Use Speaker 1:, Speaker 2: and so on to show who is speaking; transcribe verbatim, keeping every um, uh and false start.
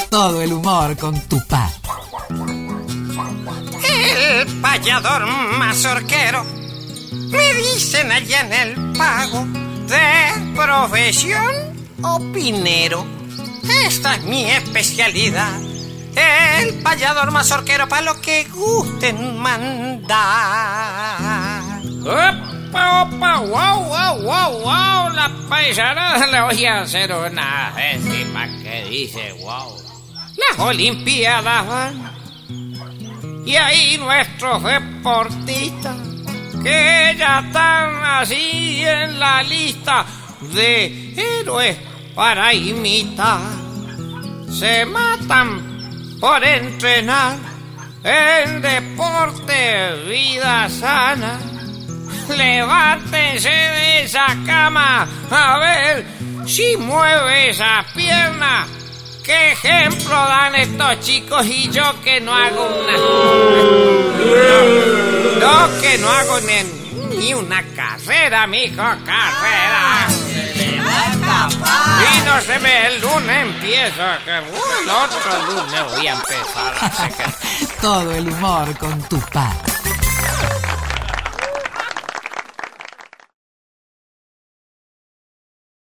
Speaker 1: Todo el humor con Tupá.
Speaker 2: El payador mazorquero, me dicen allá en el pago, de profesión opinero. Esta es mi especialidad, el payador mazorquero, para lo que gusten mandar.
Speaker 3: ¡Opa, opa! ¡Wow, wow, wow, wow! La paisana le voy a hacer una décima que dice wow. Las Olimpiadas van y ahí nuestros deportistas que ya están así en la lista de héroes para imitar se matan por entrenar en deporte, vida sana. Levántense de esa cama a ver si mueve esa pierna. ¿Qué ejemplo dan estos chicos y yo que no hago una... No, no que no hago ni, ni una carrera, mijo, carrera. Y no se ve, el lunes empiezo, que uh, el otro lunes voy a empezar a hacer que...
Speaker 1: Todo el humor con Tupá.